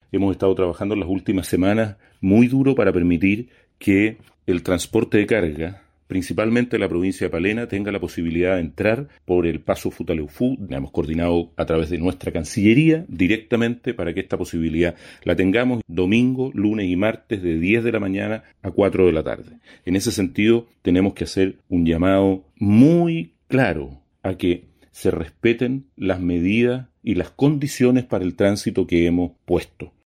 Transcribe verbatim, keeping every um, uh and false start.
hemos estado trabajando en las últimas semanas muy duro para permitir que el transporte de carga, principalmente la provincia de Palena, tenga la posibilidad de entrar por el paso Futaleufú. Hemos coordinado a través de nuestra Cancillería directamente para que esta posibilidad la tengamos domingo, lunes y martes de diez de la mañana a cuatro de la tarde. En ese sentido, tenemos que hacer un llamado muy claro a que se respeten las medidas y las condiciones para el tránsito que hemos puesto.